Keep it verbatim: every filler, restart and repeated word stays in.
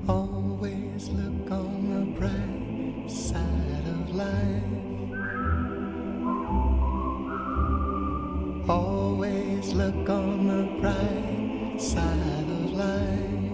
Always look on the bright side of life. Always look on the bright side of life.